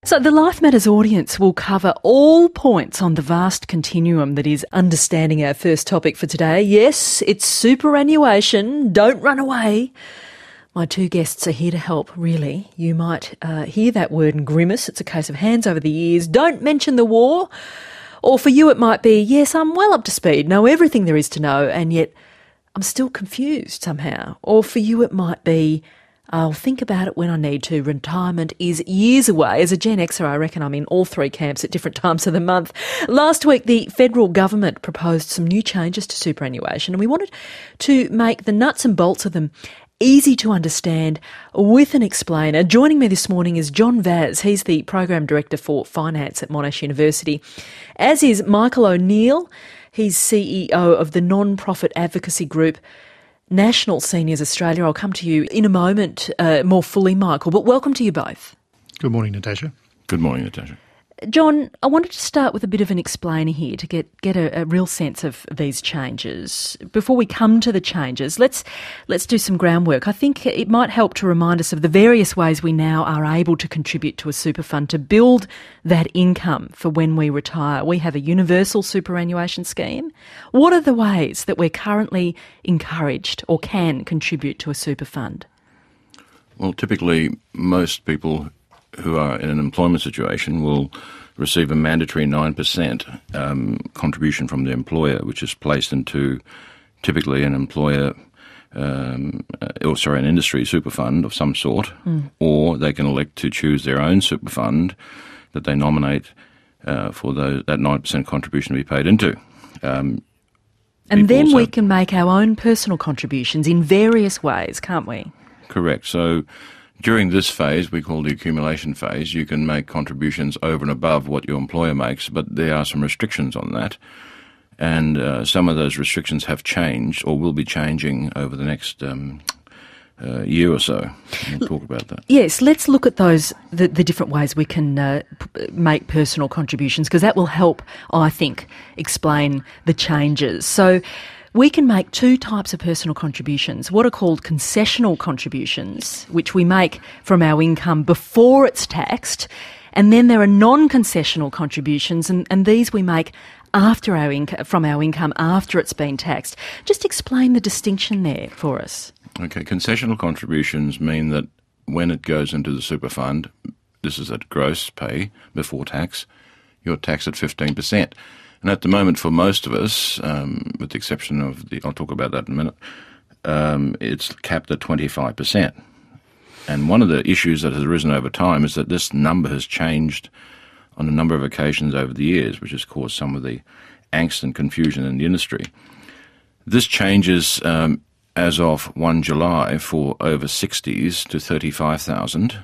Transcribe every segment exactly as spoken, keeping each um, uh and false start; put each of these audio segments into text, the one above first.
So the Life Matters audience will cover all points on the vast continuum that is understanding our first topic for today. Yes, it's superannuation. Don't run away. My two guests are here to help, really. You might uh, hear that word and grimace. It's a case of hands over the ears. Don't mention the war. Or for you it might be, yes, I'm well up to speed, know everything there is to know, and yet I'm still confused somehow. Or for you it might be, I'll think about it when I need to. Retirement is years away. As a Gen Xer, I reckon I'm in all three camps at different times of the month. Last week, the federal government proposed some new changes to superannuation, and we wanted to make the nuts and bolts of them easy to understand with an explainer. Joining me this morning is John Vaz. He's the Program Director for Finance at Monash University, as is Michael O'Neill. He's C E O of the non-profit advocacy group National Seniors Australia. I'll come to you in a moment uh, more fully, Michael, but welcome to you both. Good morning, Natasha. Good morning, Natasha. John, I wanted to start with a bit of an explainer here to get, get a, a real sense of these changes. Before we come to the changes, let's let's do some groundwork. I think it might help to remind us of the various ways we now are able to contribute to a super fund to build that income for when we retire. We have a universal superannuation scheme. What are the ways that we're currently encouraged or can contribute to a super fund? Well, typically most people who are in an employment situation will receive a mandatory nine percent um, contribution from the employer, which is placed into typically an employer, um, or sorry, an industry super fund of some sort, mm. or they can elect to choose their own super fund that they nominate uh, for those, that nine percent contribution to be paid into. Um, and then also, we can make our own personal contributions in various ways, can't we? Correct. So during this phase, we call the accumulation phase, you can make contributions over and above what your employer makes, but there are some restrictions on that. And uh, some of those restrictions have changed or will be changing over the next um, uh, year or so. We'll talk about that. Yes, let's look at those, the, the different ways we can uh, p- make personal contributions, because that will help, I think, explain the changes. So we can make two types of personal contributions, what are called concessional contributions, which we make from our income before it's taxed, and then there are non-concessional contributions, and, and these we make after our inc- from our income after it's been taxed. Just explain the distinction there for us. Okay, concessional contributions mean that when it goes into the super fund, this is at gross pay before tax, you're taxed at fifteen percent. And at the moment, for most of us, um, with the exception of the, I'll talk about that in a minute, um, it's capped at twenty-five percent. And one of the issues that has arisen over time is that this number has changed on a number of occasions over the years, which has caused some of the angst and confusion in the industry. This changes um, as of first of July for over sixties to thirty-five thousand,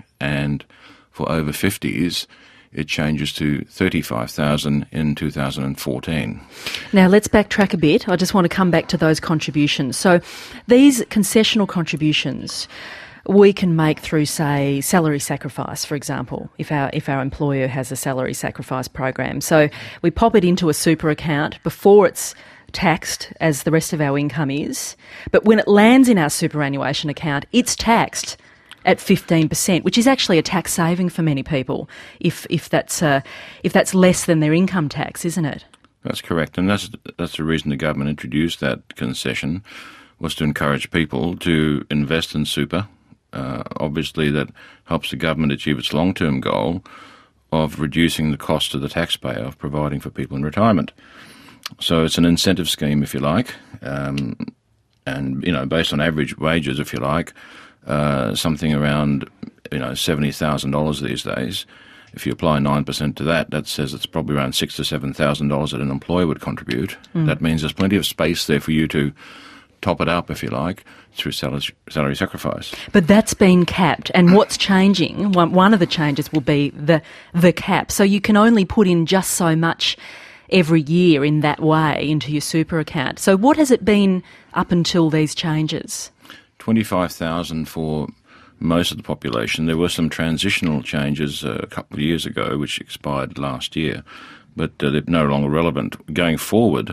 and for over fifties, it changes to thirty-five thousand in two thousand fourteen. Now, let's backtrack a bit. I just want to come back to those contributions. So these concessional contributions we can make through, say, salary sacrifice, for example, if our if our employer has a salary sacrifice program. So we pop it into a super account before it's taxed, as the rest of our income is. But when it lands in our superannuation account, it's taxed at fifteen percent, which is actually a tax saving for many people, if if that's uh, if that's less than their income tax, isn't it? That's correct, and that's that's the reason the government introduced that concession, was to encourage people to invest in super. Uh, obviously, that helps the government achieve its long-term goal of reducing the cost to the taxpayer of providing for people in retirement. So it's an incentive scheme, if you like, um, and you know, based on average wages, if you like. Uh, something around, you know, seventy thousand dollars these days. If you apply nine percent to that, that says it's probably around six thousand to seven thousand dollars that an employer would contribute. Mm. That means there's plenty of space there for you to top it up, if you like, through salary, salary sacrifice. But that's been capped, and what's changing, one, one of the changes will be the the cap. So you can only put in just so much every year in that way into your super account. So what has it been up until these changes? twenty-five thousand for most of the population. There were some transitional changes uh, a couple of years ago which expired last year, but uh, they're no longer relevant. Going forward,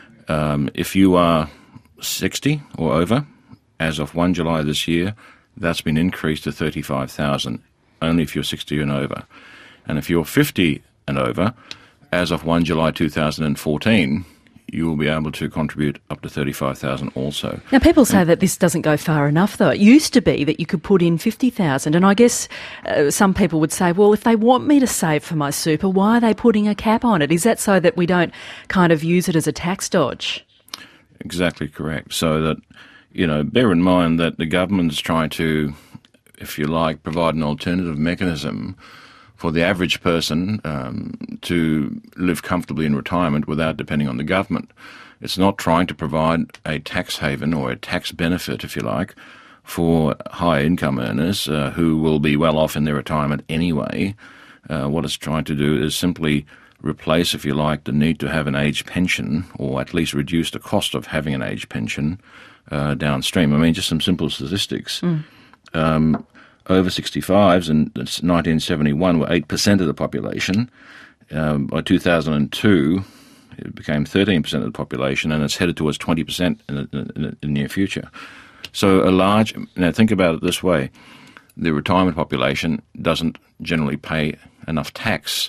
um, if you are sixty or over, as of first of July this year, that's been increased to thirty-five thousand only if you're sixty and over. And if you're fifty and over, as of first of July two thousand fourteen, you will be able to contribute up to thirty-five thousand dollars also. Now, people say that this doesn't go far enough, though. It used to be that you could put in fifty thousand dollars, and I guess uh, some people would say, well, if they want me to save for my super, why are they putting a cap on it? Is that so that we don't kind of use it as a tax dodge? Exactly correct. So that, you know, bear in mind that the government's trying to, if you like, provide an alternative mechanism for the average person um, to live comfortably in retirement without depending on the government. It's not trying to provide a tax haven or a tax benefit, if you like, for high income earners uh, who will be well off in their retirement anyway. Uh, what it's trying to do is simply replace, if you like, the need to have an age pension, or at least reduce the cost of having an age pension uh, downstream. I mean, just some simple statistics. Mm. Um, Over sixty-fives in nineteen seventy-one were eight percent of the population. Um, by two thousand two, it became thirteen percent of the population, and it's headed towards twenty percent in the, in the, in the near future. So a large, now think about it this way, the retirement population doesn't generally pay enough tax,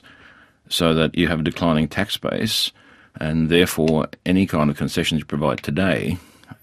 so that you have a declining tax base, and therefore any kind of concessions you provide today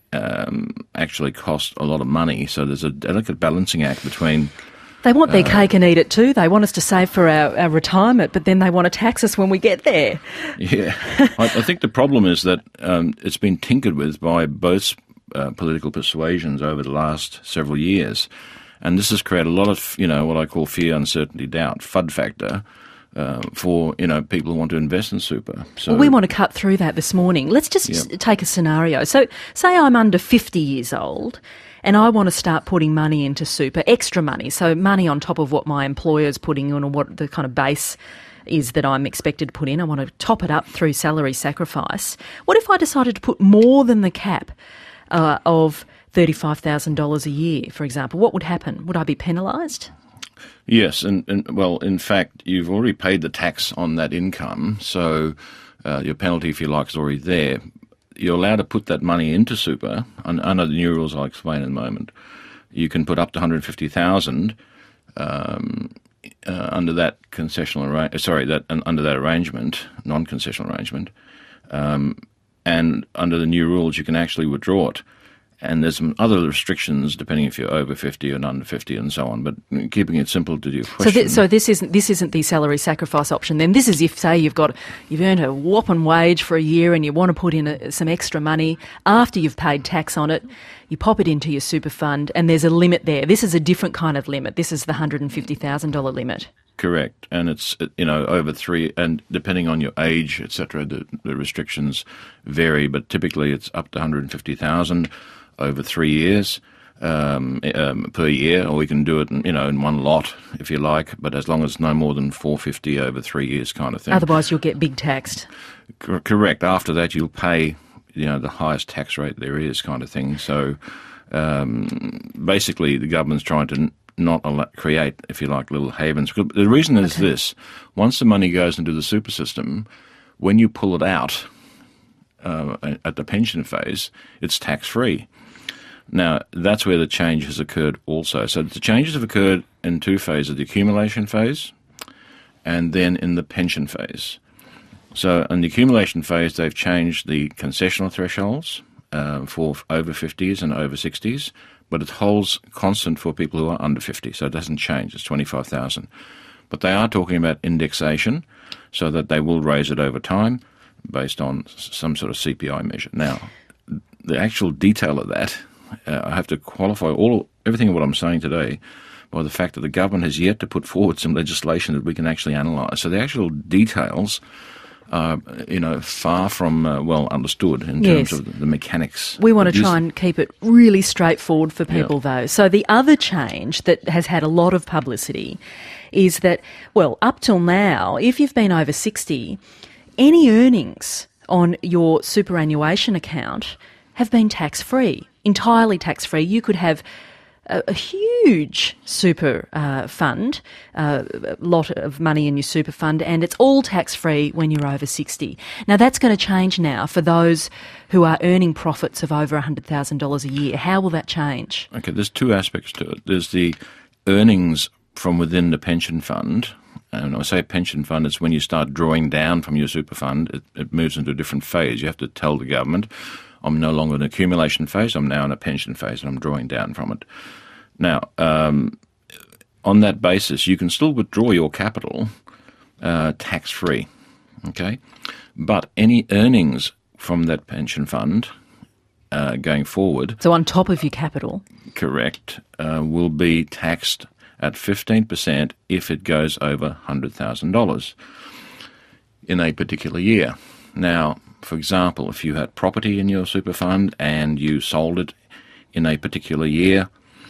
Um, actually cost a lot of money. So there's a delicate balancing act between... They want their uh, cake and eat it too. They want us to save for our, our retirement, but then they want to tax us when we get there. Yeah. I, I think the problem is that um, it's been tinkered with by both uh, political persuasions over the last several years. And this has created a lot of, you know, what I call fear, uncertainty, doubt, F U D factor, Uh, for, you know, people who want to invest in super. So, well, we want to cut through that this morning. Let's just yeah. take a scenario. So say I'm under fifty years old and I want to start putting money into super, extra money, so money on top of what my employer's putting in or what the kind of base is that I'm expected to put in. I want to top it up through salary sacrifice. What if I decided to put more than the cap uh, of thirty-five thousand dollars a year, for example? What would happen? Would I be penalised? Yes, and, and well, in fact, you've already paid the tax on that income, so uh, your penalty, if you like, is already there. You're allowed to put that money into super, un- under the new rules I'll explain in a moment. You can put up to one hundred fifty thousand dollars um, uh, under that concessional arra- sorry, that uh, under that arrangement, non-concessional arrangement, um, and under the new rules, you can actually withdraw it. And there's some other restrictions depending if you're over fifty and under fifty and so on. But keeping it simple to your question. So, th- so this isn't this isn't the salary sacrifice option. Then this is if, say, you've got you've earned a whopping wage for a year and you want to put in a, some extra money after you've paid tax on it. You pop it into your super fund, and there's a limit there. This is a different kind of limit. This is the one hundred fifty thousand dollars limit. Correct, and it's, you know, over three, and depending on your age, et cetera, the, the restrictions vary. But typically, it's up to one hundred fifty thousand dollars. Over three years um, um, per year, or we can do it, in, you know, in one lot if you like. But as long as it's no more than four hundred fifty over three years, kind of thing. Otherwise, you'll get big taxed. C- correct. After that, you'll pay, you know, the highest tax rate there is, kind of thing. So um, basically, the government's trying to n- not al- create, if you like, little havens. The reason is okay. This: once the money goes into the super system, when you pull it out uh, at the pension phase, it's tax free. Now, that's where the change has occurred also. So the changes have occurred in two phases, the accumulation phase and then in the pension phase. So in the accumulation phase, they've changed the concessional thresholds uh, for over fifties and over sixties, but it holds constant for people who are under fifty, so it doesn't change. It's twenty-five thousand. But they are talking about indexation, so that they will raise it over time based on some sort of C P I measure. Now, the actual detail of that, Uh, I have to qualify all everything of what I'm saying today by the fact that the government has yet to put forward some legislation that we can actually analyse. So the actual details are, you know, far from uh, well understood in terms yes. of the, the mechanics. We want to try and keep it really straightforward for people, yeah. though. So the other change that has had a lot of publicity is that, well, up till now, if you've been over sixty, any earnings on your superannuation account have been tax-free, entirely tax-free. You could have a, a huge super uh, fund, uh, a lot of money in your super fund, and it's all tax-free when you're over sixty. Now, that's going to change now for those who are earning profits of over one hundred thousand dollars a year. How will that change? Okay, there's two aspects to it. There's the earnings from within the pension fund, and when I say pension fund, it's when you start drawing down from your super fund, it, it moves into a different phase. You have to tell the government, I'm no longer in an accumulation phase, I'm now in a pension phase and I'm drawing down from it. Now, um, on that basis, you can still withdraw your capital uh, tax-free, okay? But any earnings from that pension fund uh, going forward... So on top of your capital? Correct, uh, will be taxed at fifteen percent if it goes over one hundred thousand dollars in a particular year. Now, for example, if you had property in your super fund and you sold it in a particular year,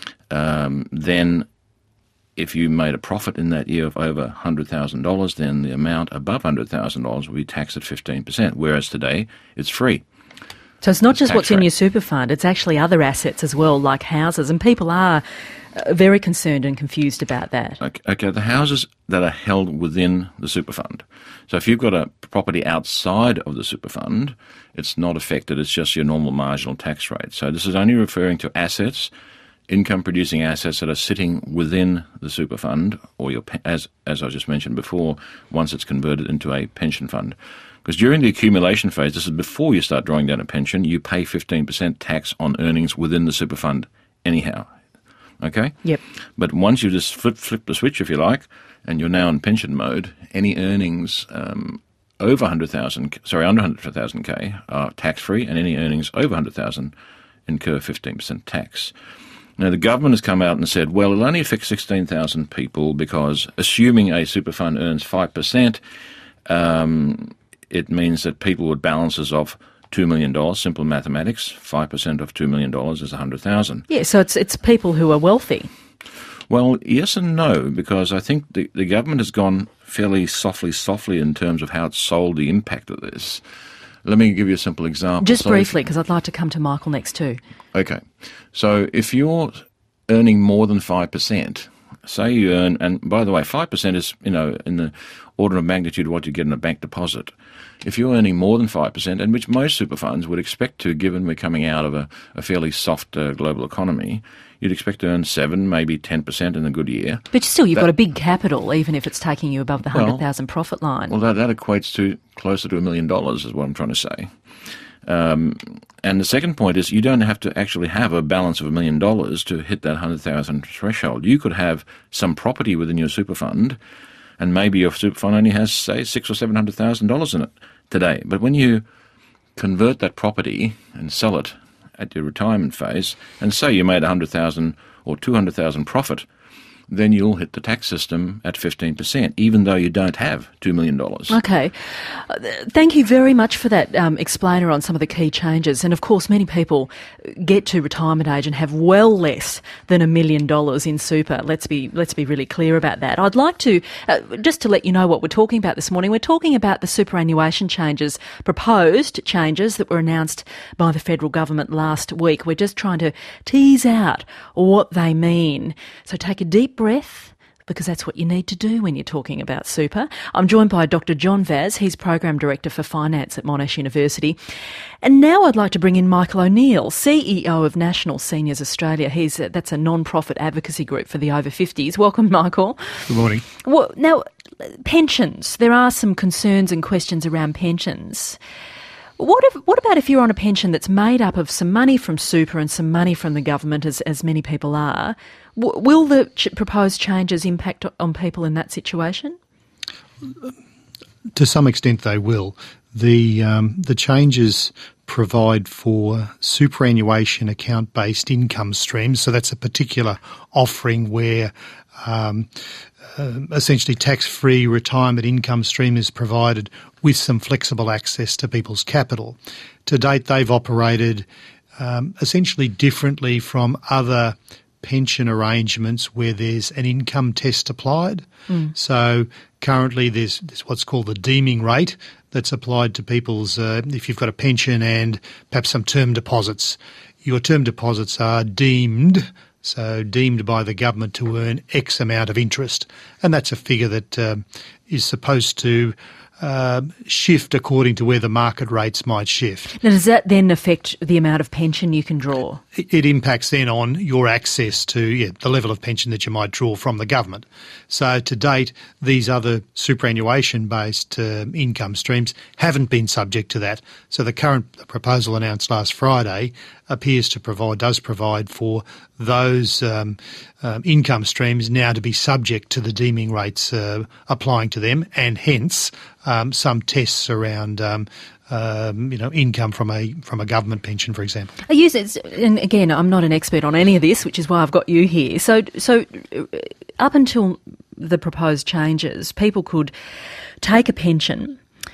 um, then if you made a profit in that year of over one hundred thousand dollars, then the amount above one hundred thousand dollars will be taxed at fifteen percent, whereas today it's free. So it's not just tax what's in rate. your super fund, it's actually other assets as well, like houses, and people are uh, very concerned and confused about that. Okay, okay, the houses that are held within the super fund. So if you've got a property outside of the super fund, it's not affected, it's just your normal marginal tax rate. So this is only referring to assets, income-producing assets that are sitting within the super fund, or your pe- as as I just mentioned before, once it's converted into a pension fund. Because during the accumulation phase, this is before you start drawing down a pension, you pay fifteen percent tax on earnings within the super fund anyhow. Okay? Yep. But once you just flip, flip the switch, if you like, and you're now in pension mode, any earnings um, over one hundred thousand, sorry, under one hundred thousand K are tax-free, and any earnings over one hundred thousand incur fifteen percent tax. Now, the government has come out and said, well, it'll only affect sixteen thousand people because assuming a super fund earns five percent, um, it means that people with balances of two million dollars, simple mathematics, five percent of two million dollars is one hundred thousand dollars. Yeah, so it's it's people who are wealthy. Well, yes and no, because I think the, the government has gone fairly softly, softly in terms of how it's sold the impact of this. Let me give you a simple example. Just So briefly, because I'd like to come to Michael next too. Okay. So if you're earning more than five percent, say you earn, and by the way, five percent is, you know, in the order of magnitude what you get in a bank deposit. If you're earning more than five percent, and which most super funds would expect to, given we're coming out of a, a fairly soft uh, global economy, you'd expect to earn seven, maybe ten percent in a good year. But still, you've That- got a big capital, even if it's taking you above the Well, one hundred thousand profit line. Well, that, that equates to closer to a million dollars is what I'm trying to say. Um, and the second point is you don't have to actually have a balance of a million dollars to hit that one hundred thousand threshold. You could have some property within your super fund, and maybe your super fund only has, say, six or seven hundred thousand dollars in it today. But when you convert that property and sell it at your retirement phase, and say you made a hundred thousand or two hundred thousand profit, then you'll hit the tax system at fifteen percent, even though you don't have two million dollars. Okay. Uh, th- Thank you very much for that um, explainer on some of the key changes. And of course, many people get to retirement age and have well less than a million dollars in super. Let's be let's be really clear about that. I'd like to, uh, just to let you know what we're talking about this morning, we're talking about the superannuation changes, proposed changes that were announced by the federal government last week. We're just trying to tease out what they mean. So take a deep breath, because that's what you need to do when you're talking about super. I'm joined by Doctor John Vaz. He's Program Director for Finance at Monash University. And now I'd like to bring in Michael O'Neill, C E O of National Seniors Australia. He's a, that's a non-profit advocacy group for the over fifties. Welcome, Michael. Good morning. Well, now, pensions. There are some concerns and questions around pensions. What if, what about if you're on a pension that's made up of some money from super and some money from the government, as, as many people are? W- will the ch- proposed changes impact on people in that situation? To some extent they will. The um, the changes provide for superannuation account-based income streams. So that's a particular offering where um, uh, essentially tax-free retirement income stream is provided with some flexible access to people's capital. To date, they've operated um, essentially differently from other pension arrangements where there's an income test applied. Mm. So currently there's, there's what's called the deeming rate that's applied to people's, uh, if you've got a pension and perhaps some term deposits. Your term deposits are deemed, so deemed by the government to earn X amount of interest. And that's a figure that um, is supposed to uh, shift according to where the market rates might shift. Now, does that then affect the amount of pension you can draw? It, it impacts then on your access to yeah, the level of pension that you might draw from the government. So to date, these other superannuation-based uh, income streams haven't been subject to that. So the current proposal announced last Friday appears to provide, does provide for those um, um, income streams now to be subject to the deeming rates uh, applying to them, and hence um, some tests around um, um, you know, income from a from a government pension, for example. I use it, and again, I'm not an expert on any of this, which is why I've got you here. So, so up until the proposed changes, people could take a pension.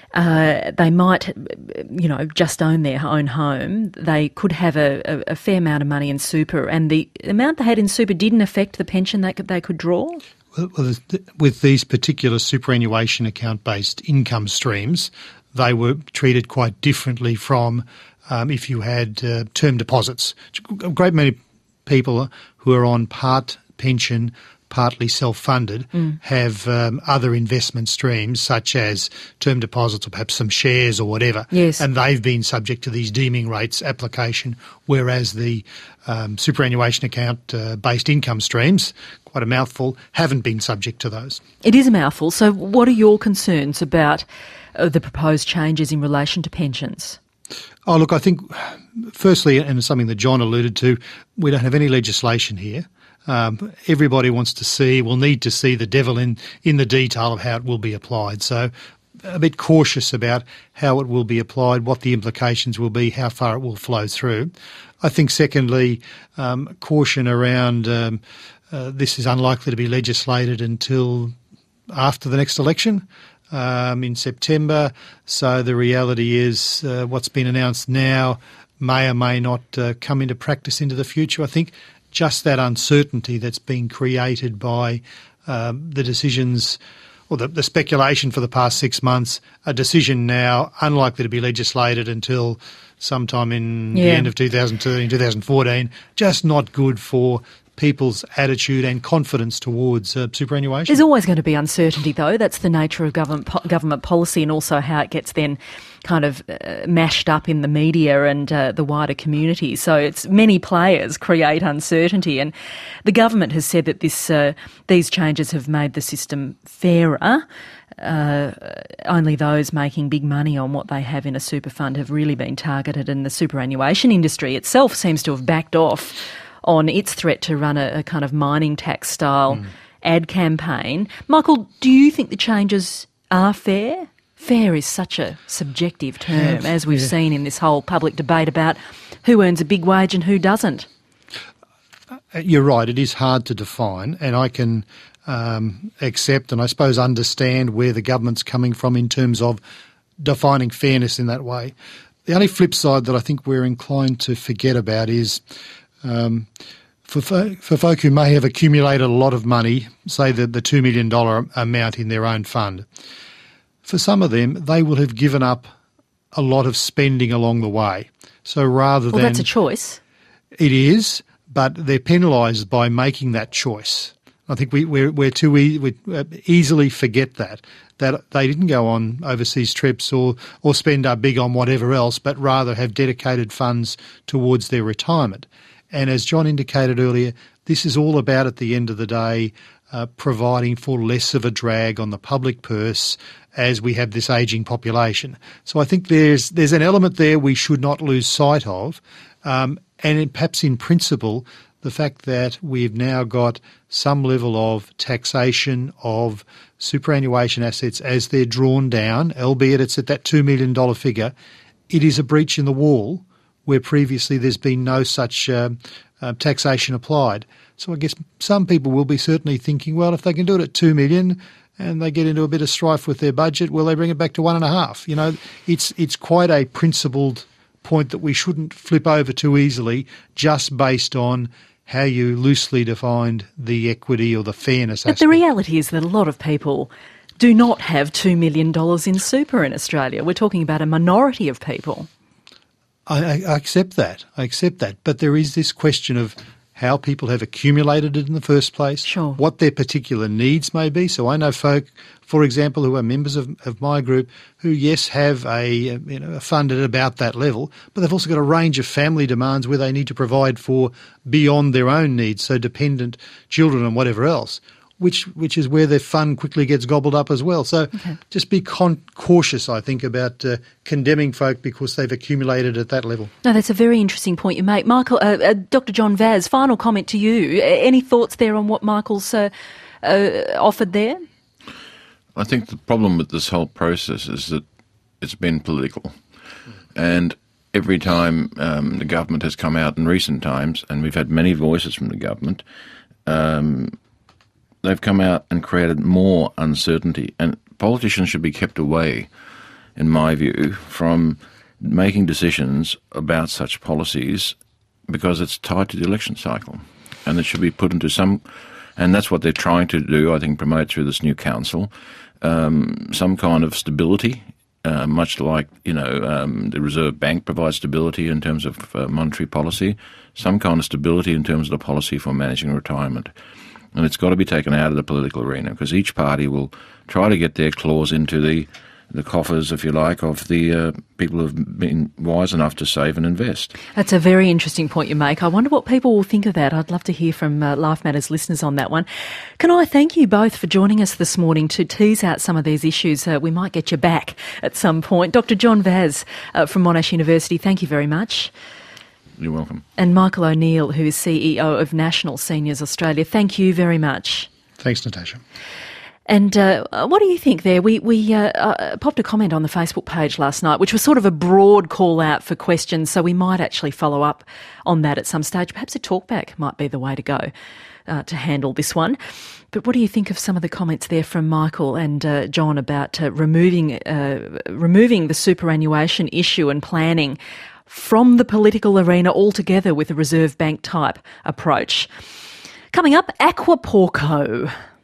Uh, they might, you know, just own their own home. They could have a, a, a fair amount of money in super, and the amount they had in super didn't affect the pension they could, they could draw? Well, with these particular superannuation account-based income streams, they were treated quite differently from um, if you had uh, term deposits. A great many people who are on part pension, partly self-funded, mm. have um, other investment streams such as term deposits or perhaps some shares or whatever, yes. and they've been subject to these deeming rates application, whereas the um, superannuation account-based uh, income streams, quite a mouthful, haven't been subject to those. It is a mouthful. So what are your concerns about uh, the proposed changes in relation to pensions? Oh, look, I think, firstly, and it's something that John alluded to, we don't have any legislation here. Um, everybody wants to see, will need to see the devil in, in the detail of how it will be applied. So a bit cautious about how it will be applied, what the implications will be, how far it will flow through. I think, secondly, um, caution around um, uh, this is unlikely to be legislated until after the next election um, in September. So the reality is uh, what's been announced now may or may not uh, come into practice into the future. I think just that uncertainty that's been created by um, the decisions or the, the speculation for the past six months, a decision now unlikely to be legislated until sometime in yeah. the end of two thousand thirteen, two thousand fourteen, just not good for people's attitude and confidence towards uh, superannuation. There's always going to be uncertainty, though. That's the nature of government po- government policy, and also how it gets then kind of uh, mashed up in the media and uh, the wider community. So it's many players create uncertainty, and the government has said that this uh, these changes have made the system fairer. Uh, only those making big money on what they have in a super fund have really been targeted, and the superannuation industry itself seems to have backed off on its threat to run a, a kind of mining tax style mm. ad campaign. Michael, do you think the changes are fair? Fair is such a subjective term, yeah, as we've yeah. seen in this whole public debate about who earns a big wage and who doesn't. You're right, it is hard to define, and I can um, accept and I suppose understand where the government's coming from in terms of defining fairness in that way. The only flip side that I think we're inclined to forget about is Um, for, fo- for folk who may have accumulated a lot of money, say the, the two million dollars amount in their own fund, for some of them, they will have given up a lot of spending along the way. So rather well, than... Well, that's a choice. It is, but they're penalised by making that choice. I think we, we're, we're too e- we easily forget that, that they didn't go on overseas trips or, or spend up big on whatever else, but rather have dedicated funds towards their retirement. And as John indicated earlier, this is all about, at the end of the day, uh, providing for less of a drag on the public purse as we have this ageing population. So I think there's there's an element there we should not lose sight of. Um, and it, perhaps in principle, the fact that we've now got some level of taxation of superannuation assets as they're drawn down, albeit it's at that two million dollars figure, it is a breach in the wall where previously there's been no such uh, uh, taxation applied. So I guess some people will be certainly thinking, well, if they can do it at two million dollars and they get into a bit of strife with their budget, will they bring it back to one and a half? You know, it's it's quite a principled point that we shouldn't flip over too easily just based on how you loosely defined the equity or the fairness but aspect. The reality is that a lot of people do not have two million dollars in super in Australia. We're talking about a minority of people. I, I accept that. I accept that. But there is this question of how people have accumulated it in the first place, Sure. what their particular needs may be. So I know folk, for example, who are members of, of my group who, yes, have a, you know, a fund at about that level, but they've also got a range of family demands where they need to provide for beyond their own needs, so dependent children and whatever else, which which is where their fund quickly gets gobbled up as well. So Okay. just be con- cautious, I think, about uh, condemning folk because they've accumulated at that level. No, that's a very interesting point you make. Michael, uh, uh, Doctor John Vaz, final comment to you. A- Any thoughts there on what Michael's uh, uh, offered there? I think the problem with this whole process is that it's been political. And every time um, the government has come out in recent times, and we've had many voices from the government, um, they've come out and created more uncertainty. And politicians should be kept away, in my view, from making decisions about such policies because it's tied to the election cycle. And it should be put into some, and that's what they're trying to do, I think, promote through this new council, um, some kind of stability, uh, much like, you know, um, the Reserve Bank provides stability in terms of uh, monetary policy, some kind of stability in terms of the policy for managing retirement. And it's got to be taken out of the political arena because each party will try to get their claws into the, the coffers, if you like, of the uh, people who've been wise enough to save and invest. That's a very interesting point you make. I wonder what people will think of that. I'd love to hear from uh, Life Matters listeners on that one. Can I thank you both for joining us this morning to tease out some of these issues? Uh, we might get you back at some point. Doctor John Vaz uh, from Monash University, thank you very much. You're welcome. And Michael O'Neill, who is C E O of National Seniors Australia, thank you very much. Thanks, Natasha. And uh, what do you think there? We we uh, uh, popped a comment on the Facebook page last night, which was sort of a broad call out for questions, so we might actually follow up on that at some stage. Perhaps a talkback might be the way to go uh, to handle this one. But what do you think of some of the comments there from Michael and uh, John about uh, removing uh, removing the superannuation issue and planning from the political arena altogether with a Reserve Bank type approach? Coming up, Aquaporco.